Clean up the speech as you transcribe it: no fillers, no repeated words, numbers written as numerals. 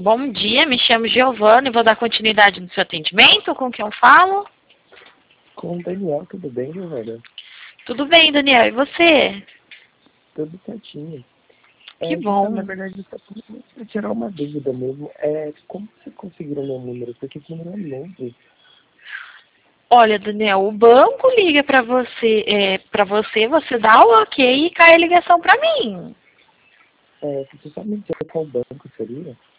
Bom dia, me chamo Giovana e vou dar continuidade no seu atendimento. Com quem eu falo? Com o Daniel, tudo bem, Giovana? Tudo bem, Daniel. E você? Tudo certinho. Que bom. Na verdade, só para tirar uma dúvida mesmo, como vocês conseguiram meu número? Porque esse número é novo. Olha, Daniel, o banco liga para você dá o ok e cai a ligação para mim. Você sabe me dizer qual banco seria?